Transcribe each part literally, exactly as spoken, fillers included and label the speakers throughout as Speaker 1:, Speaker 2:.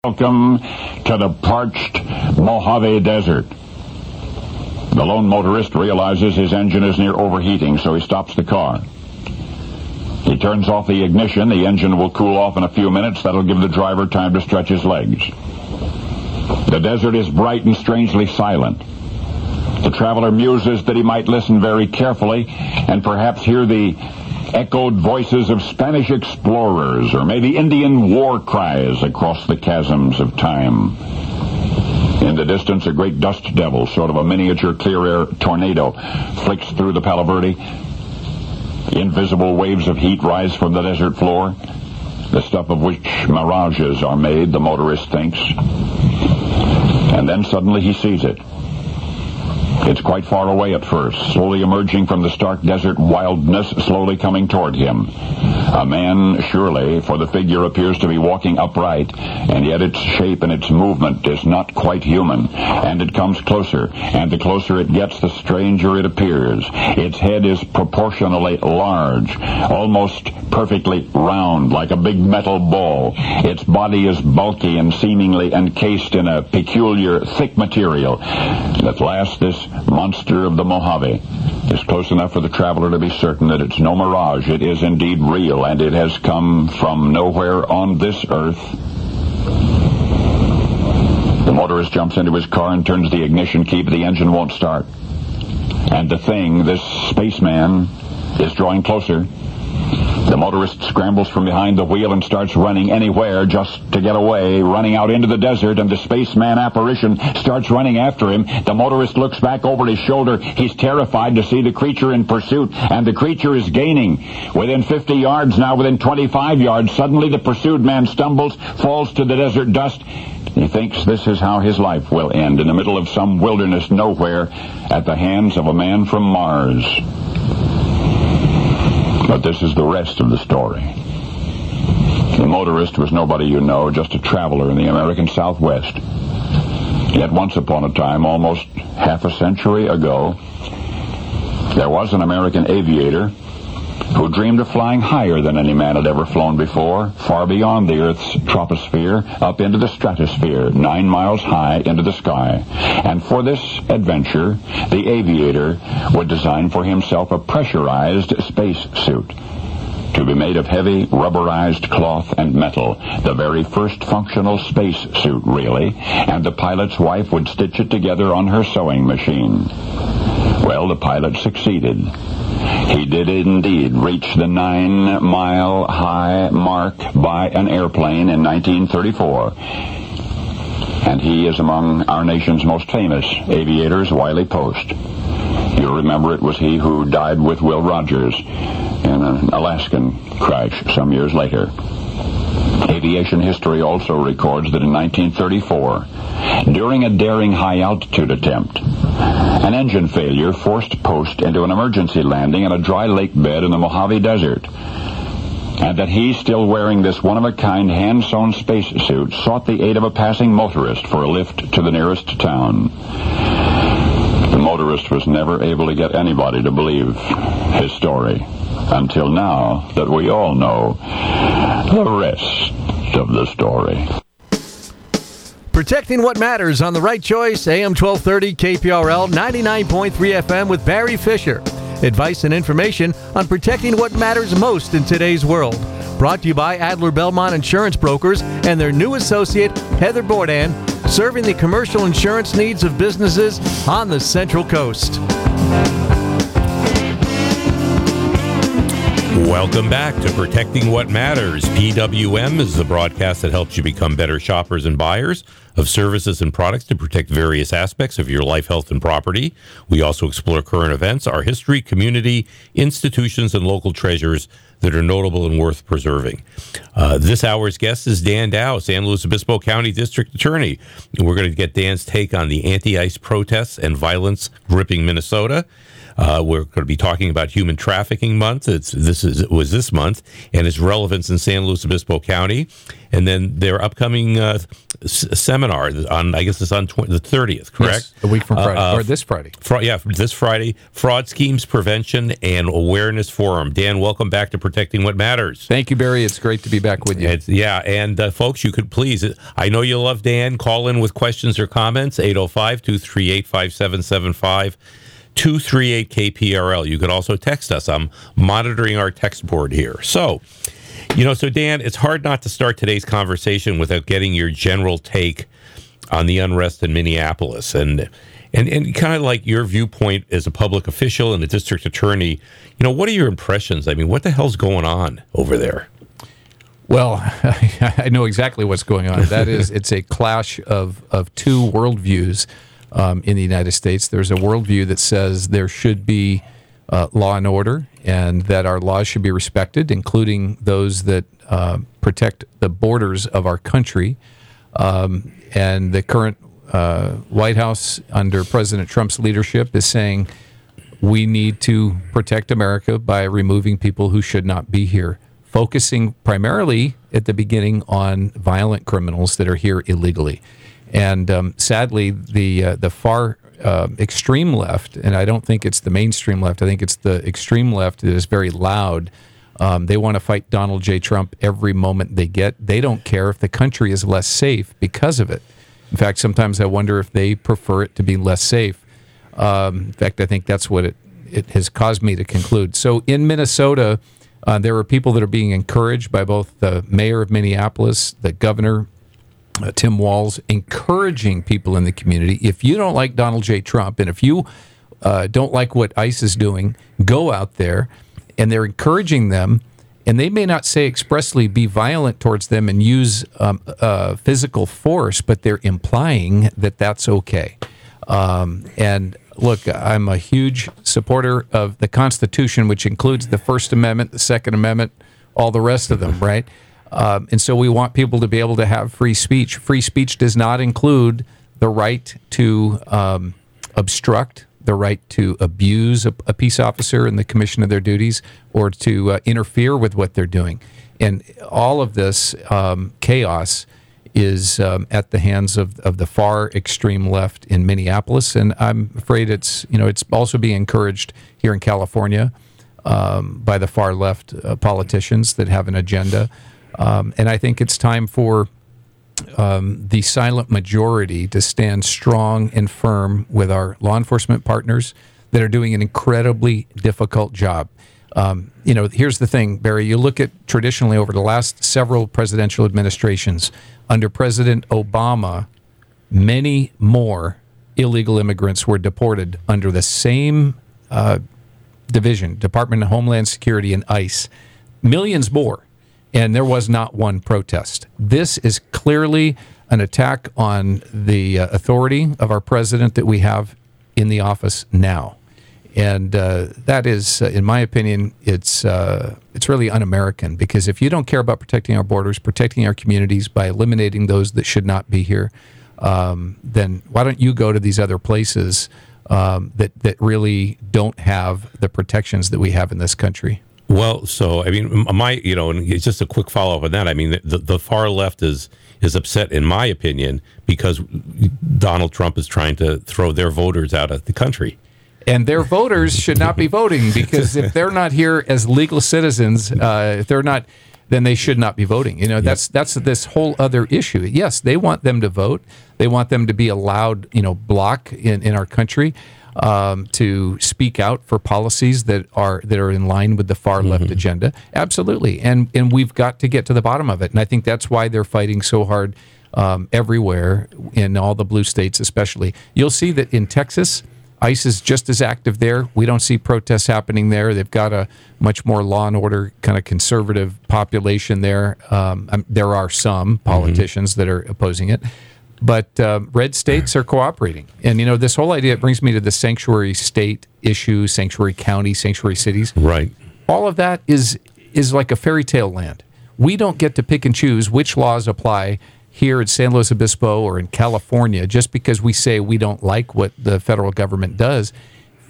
Speaker 1: Welcome to the parched Mojave Desert. The lone motorist realizes his engine is near overheating, so he stops the car. He turns off the ignition. The engine will cool off in a few minutes. That'll give the driver time to stretch his legs. The desert is bright and strangely silent. The traveler muses that he might listen very carefully and perhaps hear the echoed voices of Spanish explorers or maybe Indian war cries across the chasms of time. In the distance, a great dust devil, sort of a miniature clear-air tornado, flicks through the Palo Verde. Invisible waves of heat rise from the desert floor, the stuff of which mirages are made, the motorist thinks. And then suddenly he sees it. It's quite far away at first, slowly emerging from the stark desert wildness, slowly coming toward him. A man, surely, for the figure appears to be walking upright, and yet its shape and its movement is not quite human. And it comes closer, and the closer it gets, the stranger it appears. Its head is proportionally large, almost perfectly round, like a big metal ball. Its body is bulky and seemingly encased in a peculiar, thick material. At last, this monster of the Mojave is close enough for the traveler to be certain that it's no mirage. It is indeed real, and it has come from nowhere on this earth. The motorist jumps into his car and turns the ignition key, but the engine won't start. And the thing, this spaceman, is drawing closer. The motorist scrambles from behind the wheel and starts running anywhere just to get away, running out into the desert, and the spaceman apparition starts running after him. The motorist looks back over his shoulder. He's terrified to see the creature in pursuit, and the creature is gaining. Within fifty yards now, within twenty-five yards, suddenly the pursued man stumbles, falls to the desert dust. He thinks this is how his life will end, in the middle of some wilderness nowhere, at the hands of a man from Mars. But this is the rest of the story. The motorist was nobody you know, just a traveler in the American Southwest. Yet once upon a time, almost half a century ago, there was an American aviator who dreamed of flying higher than any man had ever flown before, far beyond the Earth's troposphere, up into the stratosphere, nine miles high into the sky. And for this adventure, the aviator would design for himself a pressurized space suit to be made of heavy, rubberized cloth and metal, the very first functional space suit, really, and the pilot's wife would stitch it together on her sewing machine. Well, the pilot succeeded. He did indeed reach the nine-mile-high mark by an airplane in nineteen thirty-four. And he is among our nation's most famous aviators, Wiley Post. You'll remember it was he who died with Will Rogers in an Alaskan crash some years later. Aviation history also records that in nineteen thirty-four, during a daring high-altitude attempt, an engine failure forced Post into an emergency landing on a dry lake bed in the Mojave Desert, and that he, still wearing this one-of-a-kind hand-sewn spacesuit, sought the aid of a passing motorist for a lift to the nearest town. The motorist was never able to get anybody to believe his story, until now that we all know the rest of the story.
Speaker 2: Protecting what matters on The Right Choice, A M twelve thirty, K P R L, ninety-nine point three F M with Barry Fisher. Advice and information on protecting what matters most in today's world. Brought to you by Adler Belmont Insurance Brokers and their new associate, Heather Bourdain, serving the commercial insurance needs of businesses on the Central Coast.
Speaker 3: Welcome back to Protecting What Matters. P W M is the broadcast that helps you become better shoppers and buyers of services and products to protect various aspects of your life, health, and property. We also explore current events, our history, community, institutions, and local treasures that are notable and worth preserving. Uh, this hour's guest is Dan Dow, San Luis Obispo County District Attorney. And we're going to get Dan's take on the anti-ICE protests and violence gripping Minnesota. Uh, we're going to be talking about Human Trafficking Month. It's this is it was this month and its relevance in San Luis Obispo County, and then their upcoming uh, s- seminar on I guess it's on tw- the thirtieth, correct?
Speaker 4: Yes, a week from Friday,
Speaker 3: uh, uh,
Speaker 4: or this Friday.
Speaker 3: Fra- yeah, this Friday, Fraud Schemes Prevention and Awareness Forum. Dan, welcome back to Protecting What Matters.
Speaker 4: Thank you, Barry. It's great to be back with you.
Speaker 3: It's, yeah, and uh, folks, you could please, I know you love Dan, call in with questions or comments, eight oh five, two three eight, five seven seven five, two three eight K P R L. You could also text us. I'm monitoring our text board here. So, you know, so Dan, it's hard not to start today's conversation without getting your general take on the unrest in Minneapolis and and, and kind of like your viewpoint as a public official and a district attorney. You know, what are your impressions? I mean, what the hell's going on over there?
Speaker 4: Well, I know exactly what's going on. That is, it's a clash of, of two worldviews um, in the United States. There's a worldview that says there should be uh, law and order and that our laws should be respected, including those that uh, protect the borders of our country. Um, and the current uh, White House under President Trump's leadership is saying we need to protect America by removing people who should not be here, focusing primarily at the beginning on violent criminals that are here illegally. And um, sadly, the uh, the far uh, extreme left, and I don't think it's the mainstream left, I think it's the extreme left that is very loud. Um, they want to fight Donald J. Trump every moment they get. They don't care if the country is less safe because of it. In fact, sometimes I wonder if they prefer it to be less safe. Um, in fact, I think that's what it, it has caused me to conclude. So in Minnesota, Uh, there are people that are being encouraged by both the mayor of Minneapolis, the governor, uh, Tim Walz, encouraging people in the community. If you don't like Donald J. Trump, and if you uh, don't like what ICE is doing, go out there. And they're encouraging them, and they may not say expressly be violent towards them and use um, uh, physical force, but they're implying that that's okay. Um, and look, I'm a huge supporter of the Constitution, which includes the First Amendment, the Second Amendment, all the rest of them, right? Um, and so we want people to be able to have free speech. Free speech does not include the right to um, obstruct, the right to abuse a, a peace officer in the commission of their duties, or to uh, interfere with what they're doing. And all of this um, chaos is um, at the hands of, of the far extreme left in Minneapolis, and I'm afraid it's you know it's also being encouraged here in California um, by the far left uh, politicians that have an agenda. Um, and I think it's time for um, the silent majority to stand strong and firm with our law enforcement partners that are doing an incredibly difficult job. Um, you know, here's the thing, Barry. You look at traditionally over the last several presidential administrations, under President Obama, many more illegal immigrants were deported under the same uh, division, Department of Homeland Security and ICE. Millions more, and there was not one protest. This is clearly an attack on the uh, authority of our president that we have in the office now. And uh, that is, uh, in my opinion, it's uh, it's really un-American, because if you don't care about protecting our borders, protecting our communities by eliminating those that should not be here, um, then why don't you go to these other places um, that, that really don't have the protections that we have in this country?
Speaker 3: Well, so, I mean, my, you know, and it's just a quick follow-up on that. I mean, the, the far left is is upset, in my opinion, because Donald Trump is trying to throw their voters out of the country.
Speaker 4: And their voters should not be voting, because if they're not here as legal citizens, uh, if they're not, then they should not be voting. You know, that's that's this whole other issue. Yes, they want them to vote. They want them to be allowed, you know, block in, in our country um, to speak out for policies that are that are in line with the far left mm-hmm. agenda. Absolutely, and and we've got to get to the bottom of it. And I think that's why they're fighting so hard um, everywhere in all the blue states, especially. You'll see that in Texas, ICE is just as active there. We don't see protests happening there. They've got a much more law and order kind of conservative population there. Um, um, there are some politicians mm-hmm. that are opposing it. But uh, red states are cooperating. And, you know, this whole idea, it brings me to the sanctuary state issue, sanctuary county, sanctuary cities.
Speaker 3: Right.
Speaker 4: All of that is is like a fairy tale land. We don't get to pick and choose which laws apply here at San Luis Obispo or in California just because we say we don't like what the federal government does.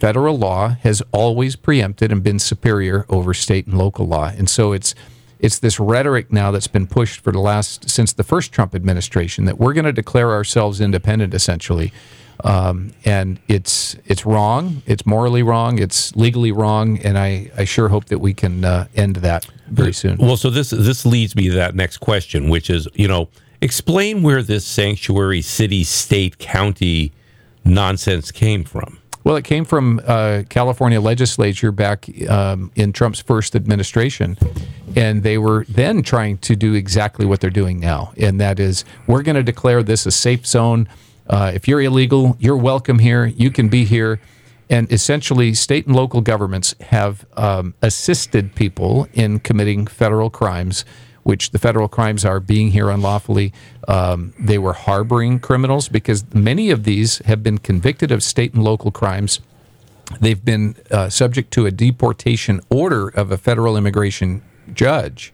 Speaker 4: federal law has always preempted and been superior over state and local law. And so it's it's this rhetoric now that's been pushed for the last, since the first Trump administration, that we're going to declare ourselves independent, essentially. Um, and it's it's wrong. It's morally wrong. It's legally wrong. And I, I sure hope that we can uh, end that very soon.
Speaker 3: Well, so this this leads me to that next question, which is, you know, explain where this sanctuary city, state, county nonsense came from.
Speaker 4: Well, it came from uh, California legislature back um, in Trump's first administration, and they were then trying to do exactly what they're doing now, and that is, we're going to declare this a safe zone. Uh, if you're illegal, you're welcome here. You can be here. And essentially, state and local governments have um, assisted people in committing federal crimes, which the federal crimes are being here unlawfully. Um, they were harboring criminals because many of these have been convicted of state and local crimes. They've been uh, subject to a deportation order of a federal immigration judge.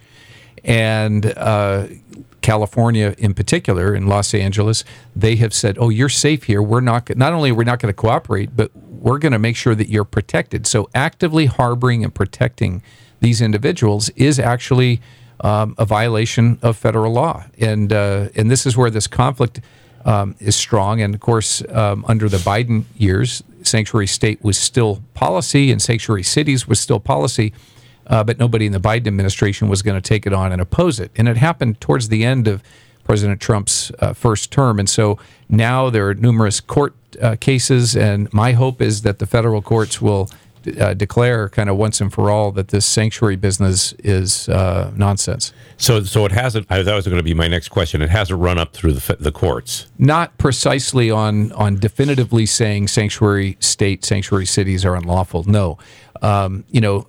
Speaker 4: And uh, California in particular, in Los Angeles, they have said, oh, you're safe here. We're not, not only are we not going to cooperate, but we're going to make sure that you're protected. So actively harboring and protecting these individuals is actually Um, a violation of federal law, and uh, and this is where this conflict um, is strong. And of course, um, under the Biden years, sanctuary state was still policy, and sanctuary cities was still policy, uh, but nobody in the Biden administration was going to take it on and oppose it. And it happened towards the end of President Trump's uh, first term, and so now there are numerous court uh, cases, and my hope is that the federal courts will Uh, declare kind of once and for all that this sanctuary business is uh, nonsense.
Speaker 3: So, so it hasn't. I, that was going to be my next question. It hasn't run up through the the courts.
Speaker 4: Not precisely on on definitively saying sanctuary state, sanctuary cities are unlawful. No, um, you know,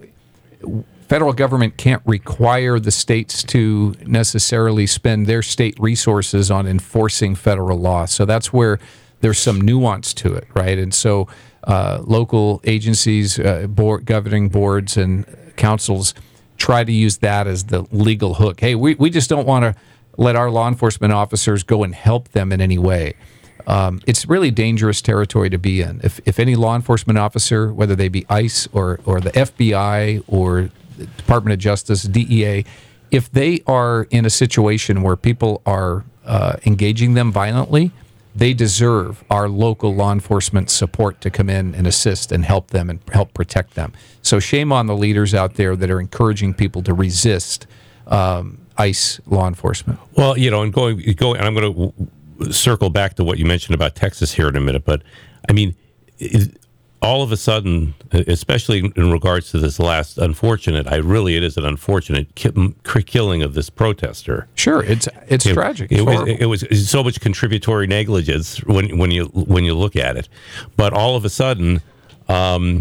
Speaker 4: federal government can't require the states to necessarily spend their state resources on enforcing federal law. So that's where there's some nuance to it, right? And so. Uh, local agencies, uh, board, governing boards, and councils try to use that as the legal hook. Hey, we, we just don't want to let our law enforcement officers go and help them in any way. Um, it's really dangerous territory to be in. If, if any law enforcement officer, whether they be ICE or, or the F B I or the Department of Justice, D E A, if they are in a situation where people are uh, engaging them violently, they deserve our local law enforcement support to come in and assist and help them and help protect them. So shame on the leaders out there that are encouraging people to resist um, ICE law enforcement.
Speaker 3: Well, you know, and going, going, and I'm going to circle back to what you mentioned about Texas here in a minute, but I mean, it, all of a sudden, especially in regards to this last unfortunate, I really, it is an unfortunate ki- killing of this protester.
Speaker 4: Sure, it's it's
Speaker 3: it,
Speaker 4: tragic. It's
Speaker 3: it, was, it was so much contributory negligence when when you when you look at it, but all of a sudden, um,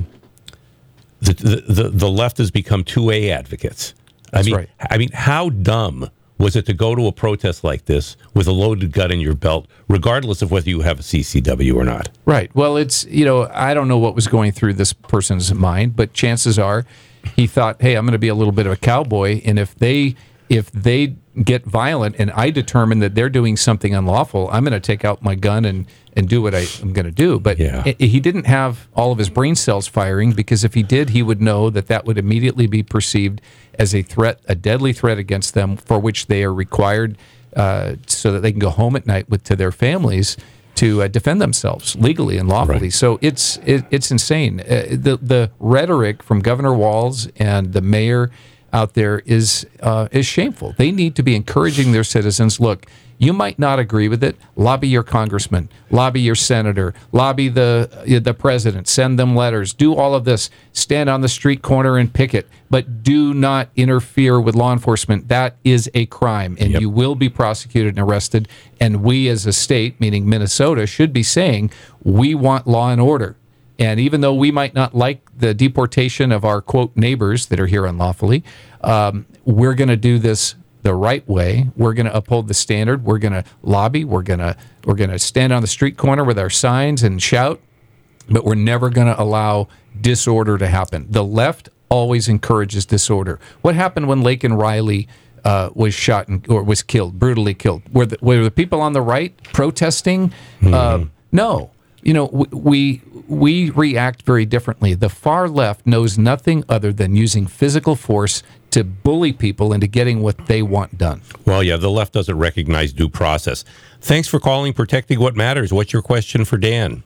Speaker 3: the, the the left has become two A advocates.
Speaker 4: That's
Speaker 3: I mean,
Speaker 4: right.
Speaker 3: I mean, how dumb was it to go to a protest like this with a loaded gun in your belt, regardless of whether you have a C C W or not?
Speaker 4: Right. Well, it's, you know, I don't know what was going through this person's mind, but chances are he thought, hey, I'm going to be a little bit of a cowboy, and if they if they get violent and I determine that they're doing something unlawful, I'm going to take out my gun and, and do what I, I'm going to do. But
Speaker 3: yeah.
Speaker 4: it, he didn't have all of his brain cells firing, because if he did, he would know that that would immediately be perceived as a threat, a deadly threat against them, for which they are required uh, so that they can go home at night with to their families to uh, defend themselves legally and lawfully.
Speaker 3: Right.
Speaker 4: So it's it, it's insane. Uh, the the rhetoric from Governor Walz and the mayor out there is uh, is shameful. They need to be encouraging their citizens. Look, you might not agree with it. Lobby your congressman, lobby your senator, lobby the the president. Send them letters. Do all of this. Stand on the street corner and picket, but do not interfere with law enforcement. That is a crime, and
Speaker 3: Yep.
Speaker 4: you will be prosecuted and arrested. And we, as a state, meaning Minnesota, should be saying we want law and order. And even though we might not like the deportation of our, quote, neighbors that are here unlawfully, um, we're going to do this the right way. We're going to uphold the standard. We're going to lobby. We're going to we're going to stand on the street corner with our signs and shout, but we're never going to allow disorder to happen. The left always encourages disorder. What happened when Laken Riley uh, was shot and, or was killed, brutally killed? Were the, were the people on the right protesting?
Speaker 3: Mm-hmm.
Speaker 4: Uh, no. You know, we we react very differently. The far left knows nothing other than using physical force to bully people into getting what they want done.
Speaker 3: Well, yeah, the left doesn't recognize due process. Thanks for calling Protecting What Matters. What's your question for Dan?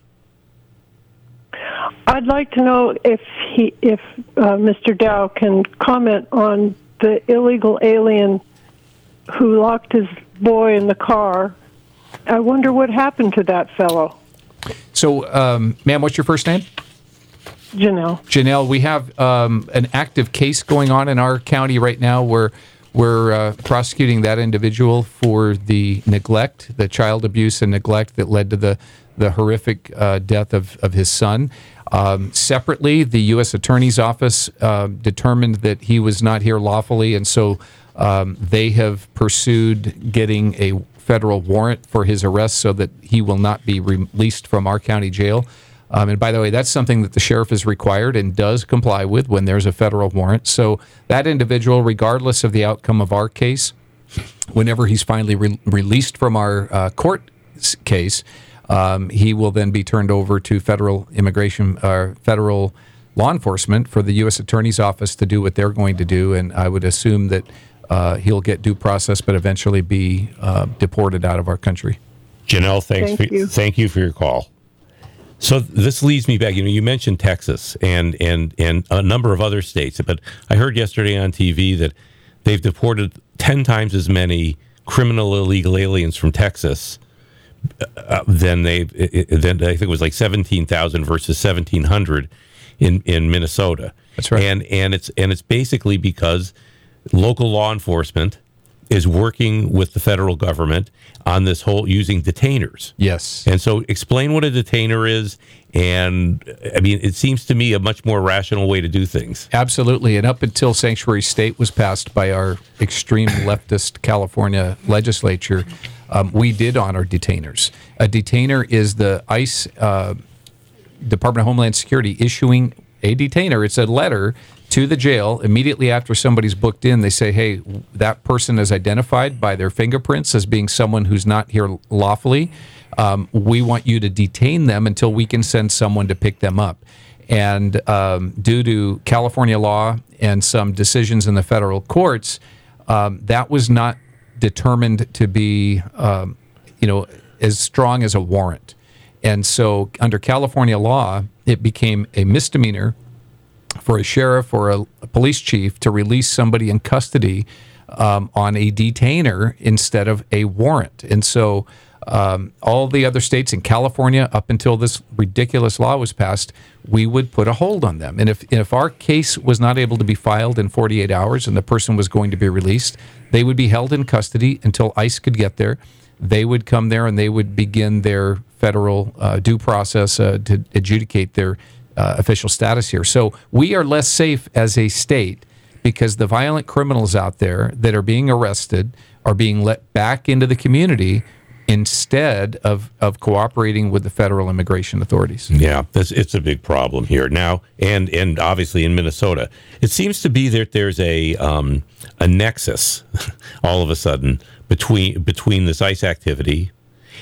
Speaker 5: I'd like to know if he, if uh, Mister Dow can comment on the illegal alien who locked his boy in the car. I wonder what happened to that fellow.
Speaker 4: So, um, ma'am, what's your first name?
Speaker 5: Janelle.
Speaker 4: Janelle, we have um, an active case going on in our county right now where we're uh, prosecuting that individual for the neglect, the child abuse and neglect that led to the, the horrific uh, death of, of his son. Um, separately, the U S Attorney's Office uh, determined that he was not here lawfully, and so um, they have pursued getting a federal warrant for his arrest so that he will not be released from our county jail. Um, and by the way, that's something that the sheriff is required and does comply with when there's a federal warrant. So that individual, regardless of the outcome of our case, whenever he's finally re- released from our uh, court case, um, he will then be turned over to federal immigration, uh, federal law enforcement for the U S Attorney's Office to do what they're going to do. And I would assume that uh, he'll get due process, but eventually be uh, deported out of our country.
Speaker 3: Janelle, thanks.
Speaker 5: Thank
Speaker 3: for,
Speaker 5: you.
Speaker 3: Thank you for your call. So this leads me back. You know, you mentioned Texas and, and, and a number of other states, but I heard yesterday on T V that they've deported ten times as many criminal illegal aliens from Texas uh, than they than I think it was like seventeen thousand versus seventeen hundred in, in Minnesota.
Speaker 4: That's right.
Speaker 3: And and it's and it's basically because local law enforcement is working with the federal government on this whole using detainers.
Speaker 4: Yes.
Speaker 3: And so explain what a detainer is. And I mean, it seems to me a much more rational way to do things.
Speaker 4: Absolutely. And up until Sanctuary State was passed by our extreme leftist California legislature, um, we did honor detainers. A detainer is the ICE, uh, Department of Homeland Security, issuing a detainer. It's a letter to the jail immediately after somebody's booked in. They say, hey, that person is identified by their fingerprints as being someone who's not here lawfully. Um, we want you to detain them until we can send someone to pick them up. And um, due to California law and some decisions in the federal courts, um, that was not determined to be, um, you know, as strong as a warrant. And so under California law, it became a misdemeanor for a sheriff or a, a police chief to release somebody in custody um, on a detainer instead of a warrant. And so um, all the other states in California, up until this ridiculous law was passed, we would put a hold on them. And if if our case was not able to be filed in forty-eight hours and the person was going to be released, they would be held in custody until ICE could get there. They would come there and they would begin their federal uh, due process uh, to adjudicate their Uh, official status here. So we are less safe as a state because the violent criminals out there that are being arrested are being let back into the community instead of, of cooperating with the federal immigration authorities.
Speaker 3: Yeah, it's, it's a big problem here now, and and obviously in Minnesota. It seems to be that there's a um, a nexus all of a sudden between between this ICE activity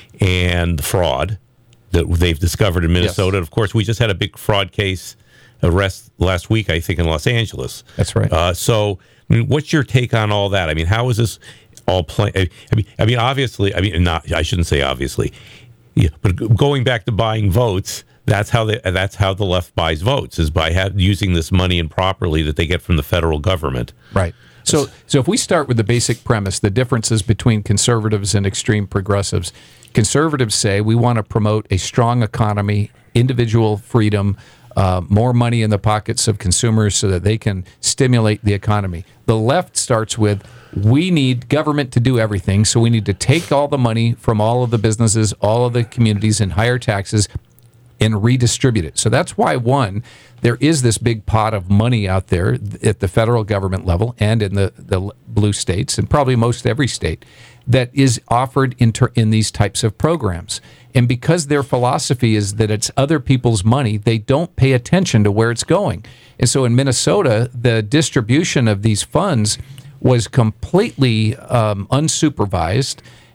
Speaker 3: and the fraud that they've discovered in Minnesota.
Speaker 4: Yes.
Speaker 3: Of course, we just had a big fraud case arrest last week, I think, in Los Angeles.
Speaker 4: That's right.
Speaker 3: Uh, so, I mean, what's your take on all that? I mean, how is this all playing? I mean, I mean, obviously, I mean, not. I shouldn't say obviously, yeah, but going back to buying votes, that's how they, that's how the left buys votes, is by ha- using this money improperly that they get from the federal government.
Speaker 4: Right. So, so if we start with the basic premise, the differences between conservatives and extreme progressives. Conservatives say we want to promote a strong economy, individual freedom, uh, more money in the pockets of consumers so that they can stimulate the economy. The left starts with we need government to do everything, so we need to take all the money from all of the businesses, all of the communities, and higher taxes and redistribute it. So that's why, one, there is this big pot of money out there at the federal government level and in the, the blue states, and probably most every state, that is offered in, ter- in these types of programs. And because their philosophy is that it's other people's money, they don't pay attention to where it's going. And so in Minnesota, the distribution of these funds was completely um, unsupervised,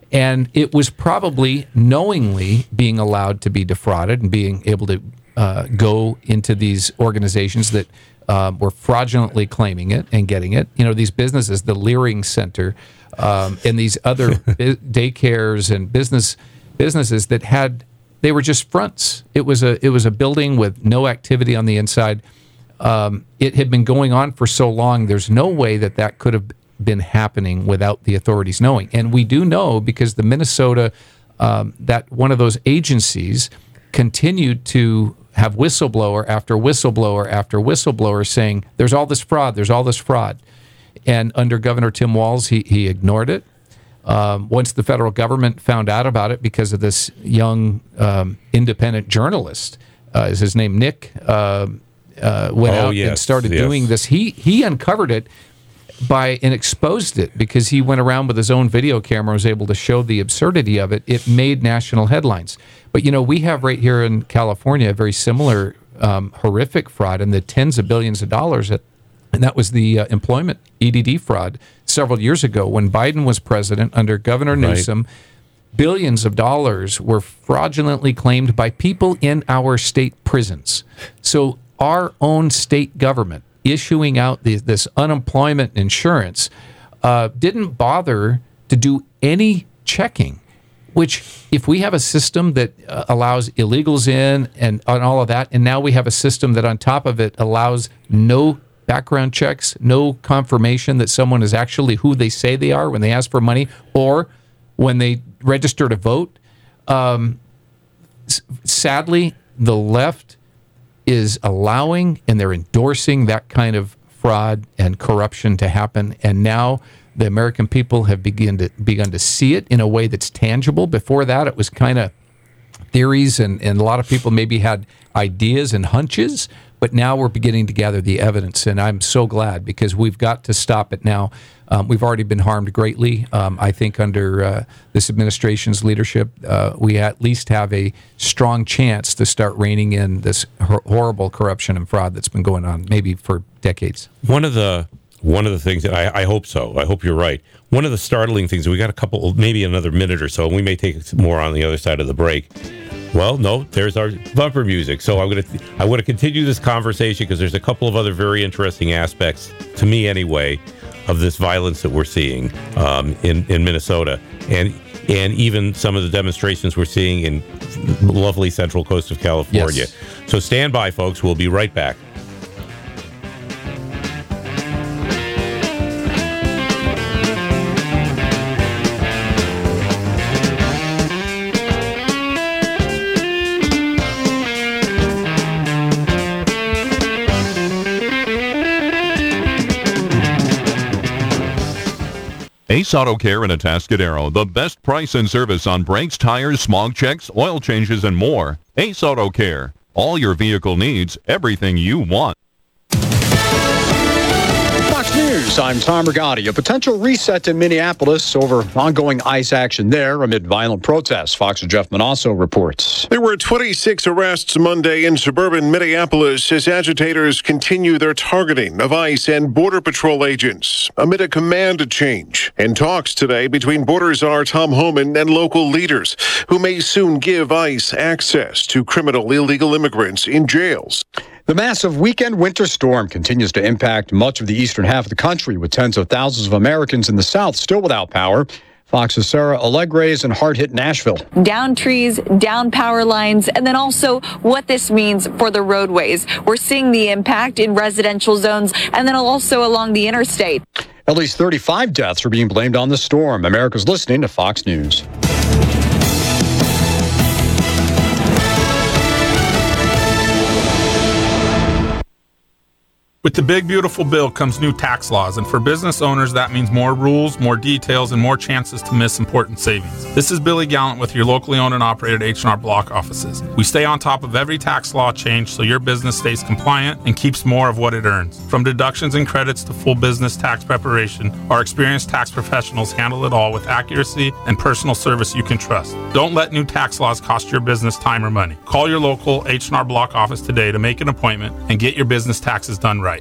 Speaker 4: And it was probably knowingly being allowed to be defrauded and being able to uh, go into these organizations that uh, were fraudulently claiming it and getting it. You know, these businesses, the Leering Center, um, and these other daycares and business businesses that had, they were just fronts. It was a it was a building with no activity on the inside. Um, it had been going on for so long. There's no way that that could have been happening without the authorities knowing. And we do know because the Minnesota, um, that one of those agencies continued to have whistleblower after whistleblower after whistleblower saying, there's all this fraud, there's all this fraud. And under Governor Tim Walz, he, he ignored it. Um, once the federal government found out about it because of this young um, independent journalist, uh, is his name Nick, uh, uh, went
Speaker 3: oh,
Speaker 4: out
Speaker 3: yes,
Speaker 4: and started
Speaker 3: yes.
Speaker 4: doing this. He he uncovered it by and exposed it because he went around with his own video camera, was able to show the absurdity of it. It made national headlines. But, you know, we have right here in California a very similar um, horrific fraud in the tens of billions of dollars that And that was the uh, employment E D D fraud several years ago when Biden was president under Governor Newsom. Right. Billions of dollars were fraudulently claimed by people in our state prisons. So our own state government issuing out the, this unemployment insurance uh, didn't bother to do any checking, which if we have a system that uh, allows illegals in and, and all of that, and now we have a system that on top of it allows no background checks, no confirmation that someone is actually who they say they are when they ask for money or when they register to vote. Um, s- sadly, the left is allowing and they're endorsing that kind of fraud and corruption to happen. And now the American people have begun to begun to see it in a way that's tangible. Before that, it was kind of theories, and, and a lot of people maybe had ideas and hunches. But now we're beginning to gather the evidence, and I'm so glad because we've got to stop it now. Um, we've already been harmed greatly. Um, I think under uh, this administration's leadership, uh, we at least have a strong chance to start reining in this hor- horrible corruption and fraud that's been going on maybe for decades.
Speaker 3: One of the one of the things that I, I hope so. I hope you're right. One of the startling things, we got a couple, maybe another minute or so, and we may take more on the other side of the break. Well, no, there's our bumper music. So I'm going to I want to continue this conversation because there's a couple of other very interesting aspects, to me anyway, of this violence that we're seeing um, in in Minnesota, and and even some of the demonstrations we're seeing in lovely central coast of California.
Speaker 4: Yes.
Speaker 3: So stand by, folks. We'll be right back.
Speaker 6: Ace Auto Care in Atascadero, the best price and service on brakes, tires, smog checks, oil changes, and more. Ace Auto Care, all your vehicle needs, everything you want.
Speaker 7: Fox News, I'm Tom Rigotti. A potential reset in Minneapolis over ongoing ICE action there amid violent protests. Fox's Jeff Manasso reports.
Speaker 8: There were twenty-six arrests Monday in suburban Minneapolis as agitators continue their targeting of ICE and Border Patrol agents amid a command change and talks today between Border Czar Tom Homan and local leaders who may soon give ICE access to criminal illegal immigrants in jails.
Speaker 7: The massive weekend winter storm continues to impact much of the eastern half of the country, with tens of thousands of Americans in the south still without power. Fox's Sarah Allegre is in hard-hit Nashville.
Speaker 9: Down trees, down power lines, and then also what this means for the roadways. We're seeing the impact in residential zones and then also along the interstate.
Speaker 7: At least thirty-five deaths are being blamed on the storm. America's listening to Fox News.
Speaker 10: With the big, beautiful bill comes new tax laws, and for business owners, that means more rules, more details, and more chances to miss important savings. This is Billy Gallant with your locally owned and operated H and R Block offices. We stay on top of every tax law change so your business stays compliant and keeps more of what it earns. From deductions and credits to full business tax preparation, our experienced tax professionals handle it all with accuracy and personal service you can trust. Don't let new tax laws cost your business time or money. Call your local H and R Block office today to make an appointment and get your business taxes done right.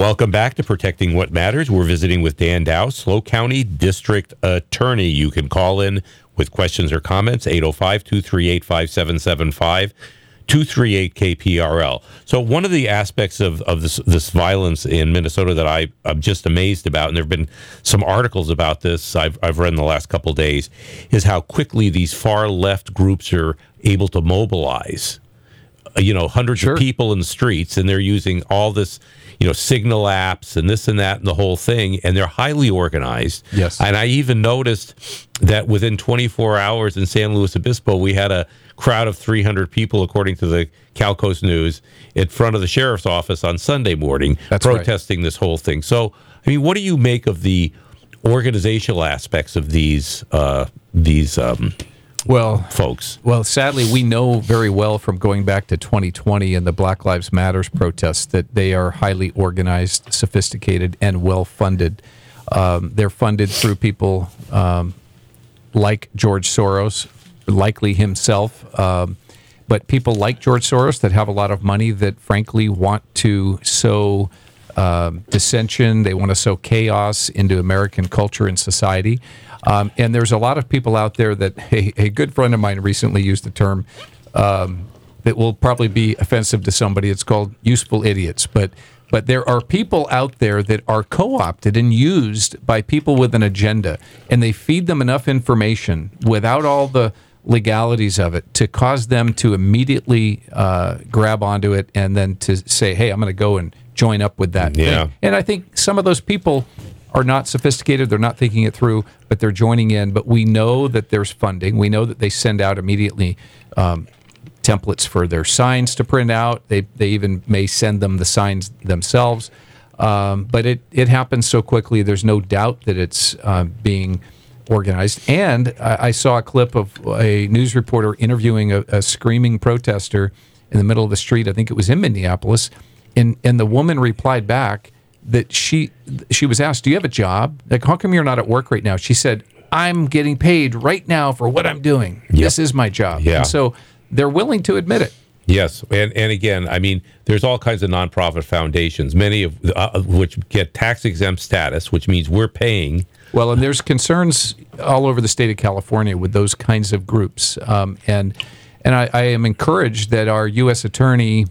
Speaker 3: Welcome back to Protecting What Matters. We're visiting with Dan Dow, SLO County District Attorney. You can call in with questions or comments, eight oh five, two three eight, five seven seven five, two three eight K P R L. So one of the aspects of, of this, this violence in Minnesota that I, I'm just amazed about, and there have been some articles about this I've, I've read in the last couple of days, is how quickly these far left groups are able to mobilize. You know, hundreds sure. of people in the streets, and they're using all this, you know, signal apps and this and that and the whole thing, and they're highly organized.
Speaker 4: Yes.
Speaker 3: And I even noticed that within twenty-four hours in San Luis Obispo, we had a crowd of three hundred people, according to the Calcoast News, in front of the sheriff's office on Sunday morning,
Speaker 4: That's
Speaker 3: protesting
Speaker 4: right.
Speaker 3: this whole thing. So, I mean, what do you make of the organizational aspects of these uh, these um,
Speaker 4: well,
Speaker 3: folks?
Speaker 4: Well, sadly, we know very well from going back to twenty twenty and the Black Lives Matters protests that they are highly organized, sophisticated, and well-funded. Um, they're funded through people um, like George Soros, likely himself, um, but people like George Soros that have a lot of money that, frankly, want to sow um, dissension. They want to sow chaos into American culture and society. Um, and there's a lot of people out there that a, a good friend of mine recently used the term um, that will probably be offensive to somebody. It's called useful idiots. But but there are people out there that are co-opted and used by people with an agenda, and they feed them enough information without all the legalities of it to cause them to immediately uh, grab onto it and then to say, hey, I'm going to go and join up with that
Speaker 3: yeah.
Speaker 4: thing. And I think some of those people are not sophisticated, they're not thinking it through, but they're joining in. But we know that there's funding. We know that they send out immediately um, templates for their signs to print out. They they even may send them the signs themselves. Um, but it, it happens so quickly, there's no doubt that it's uh, being organized. And I, I saw a clip of a news reporter interviewing a, a screaming protester in the middle of the street. I think it was in Minneapolis. And, and the woman replied back that she she was asked, do you have a job? Like, how come you're not at work right now? She said, I'm getting paid right now for what I'm doing. Yep. This is my job.
Speaker 3: Yeah.
Speaker 4: And so they're willing to admit it.
Speaker 3: Yes, and and again, I mean, there's all kinds of nonprofit foundations, many of uh, which get tax exempt status, which means we're paying.
Speaker 4: Well, and there's concerns all over the state of California with those kinds of groups, um, and and I, I am encouraged that our U S attorney,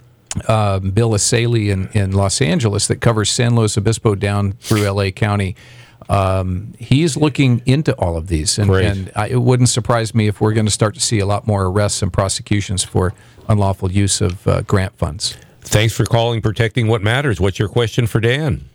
Speaker 4: um, Bill Asaley in, in Los Angeles, that covers San Luis Obispo down through L A County, um, he's looking into all of these, and, and I, it wouldn't surprise me if we're going to start to see a lot more arrests and prosecutions for unlawful use of uh, grant funds.
Speaker 3: Thanks for calling Protecting What Matters. What's your question for Dan?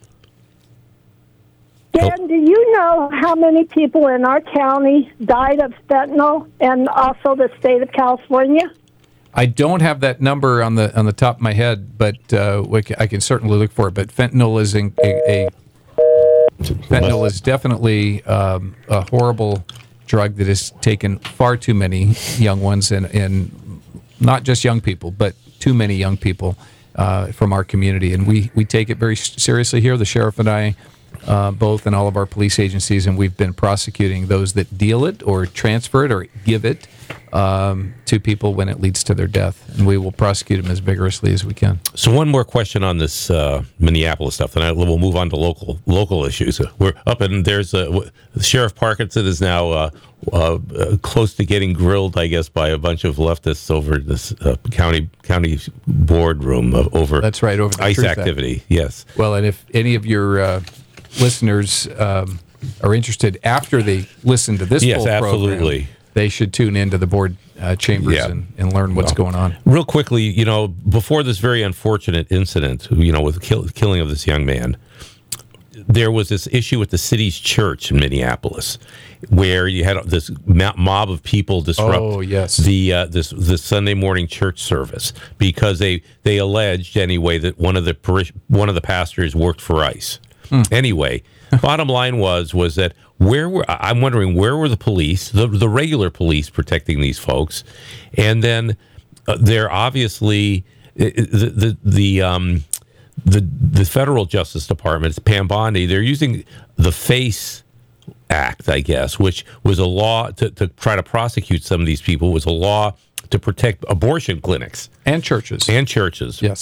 Speaker 11: Dan, oh. do you know how many people in our county died of fentanyl, and also the state of California?
Speaker 4: I don't have that number on the on the top of my head, but uh, I can certainly look for it. But fentanyl is in, a, a fentanyl is definitely um, a horrible drug that has taken far too many young ones, and, and not just young people, but too many young people uh, from our community. And we, we take it very seriously here, the sheriff and I, uh, both, and all of our police agencies, and we've been prosecuting those that deal it or transfer it or give it um, to people when it leads to their death. And we will prosecute them as vigorously as we can.
Speaker 3: So one more question on this uh, Minneapolis stuff, then I, we'll move on to local local issues. We're up and there's uh, Sheriff Parkinson is now uh, uh, uh, close to getting grilled, I guess, by a bunch of leftists over this uh, county county boardroom uh, over
Speaker 4: that's right over the
Speaker 3: ICE
Speaker 4: Truth
Speaker 3: activity.
Speaker 4: Act.
Speaker 3: Yes.
Speaker 4: Well, and if any of your uh, listeners um, are interested after they listen to this
Speaker 3: yes,
Speaker 4: full
Speaker 3: absolutely.
Speaker 4: program, they should tune into the board uh, chambers
Speaker 3: yeah.
Speaker 4: and, and learn what's
Speaker 3: well,
Speaker 4: going on.
Speaker 3: Real quickly, you know, before this very unfortunate incident, you know, with the kill, killing of this young man, there was this issue with the city's church in Minneapolis, where you had this mob of people disrupt
Speaker 4: oh, yes.
Speaker 3: the uh, this the Sunday morning church service because they they alleged anyway that one of the parish, one of the pastors worked for ICE. Hmm. Anyway, bottom line was was that where were I'm wondering where were the police, the the regular police protecting these folks, and then uh, they're obviously the the the um. The the federal Justice Department, Pam Bondi, they're using the FACE Act, I guess, which was a law to, to try to prosecute some of these people, was a law to protect abortion clinics.
Speaker 4: And churches.
Speaker 3: And churches.
Speaker 4: Yes.